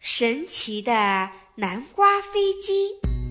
神奇的南瓜飞机。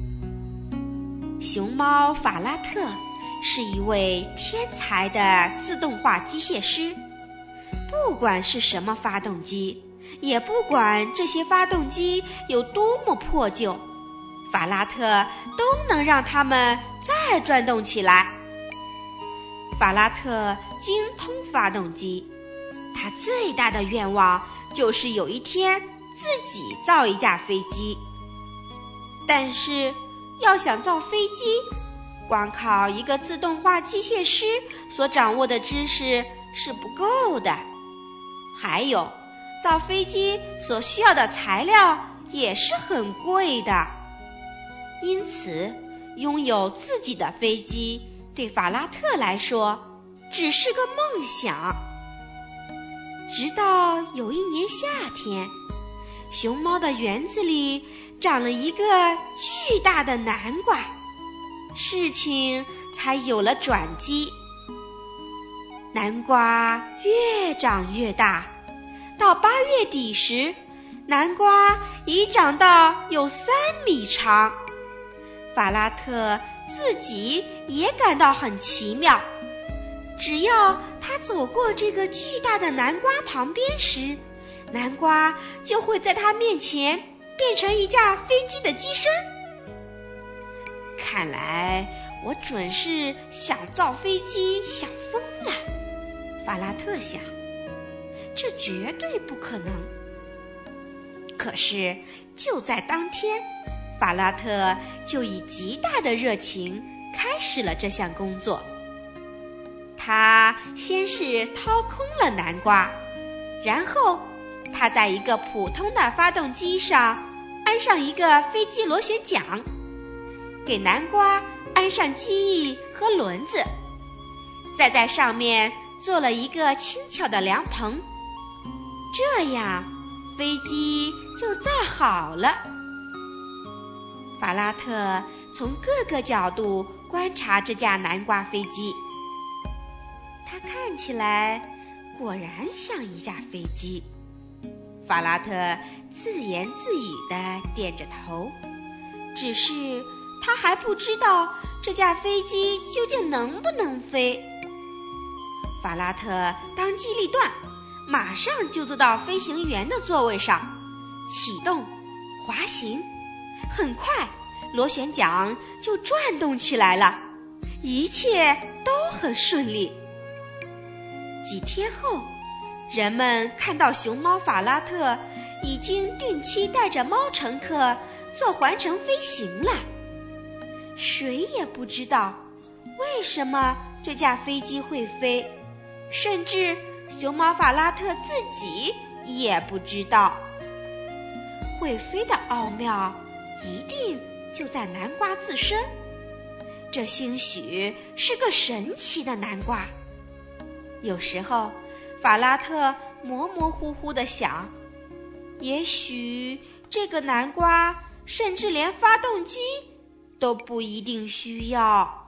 熊猫法拉特是一位天才的自动化机械师，不管是什么发动机，也不管这些发动机有多么破旧，法拉特都能让它们再转动起来。法拉特精通发动机，他最大的愿望就是有一天自己造一架飞机。但是要想造飞机，光靠一个自动化机械师所掌握的知识是不够的，还有造飞机所需要的材料也是很贵的。因此拥有自己的飞机对法拉特来说只是个梦想。直到有一年夏天，熊猫的园子里长了一个巨大的南瓜，事情才有了转机。南瓜越长越大，到8月底时，南瓜已长到有3米长。法拉特自己也感到很奇妙，只要他走过这个巨大的南瓜旁边时，南瓜就会在他面前变成一架飞机的机身。看来我准是想造飞机想疯了，法拉特想，这绝对不可能。可是就在当天，法拉特就以极大的热情开始了这项工作。他先是掏空了南瓜，然后他在一个普通的发动机上安上一个飞机螺旋桨，给南瓜安上机翼和轮子，再在上面做了一个轻巧的凉棚，这样飞机就造好了。法拉特从各个角度观察这架南瓜飞机，它看起来果然像一架飞机。法拉特自言自语地点着头，只是他还不知道这架飞机究竟能不能飞。法拉特当机立断，马上就坐到飞行员的座位上，启动滑行，很快螺旋桨就转动起来了，一切都很顺利。几天后，人们看到熊猫法拉特已经定期带着猫乘客做环程飞行了。谁也不知道为什么这架飞机会飞，甚至熊猫法拉特自己也不知道。会飞的奥妙一定就在南瓜自身，这兴许是个神奇的南瓜。有时候法拉特模模糊糊地想，也许这个南瓜甚至连发动机都不一定需要。